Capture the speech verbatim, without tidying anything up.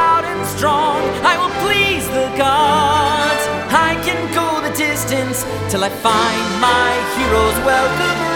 proud and strong. I will please the gods. I can go the distance till I find my heroes welcome.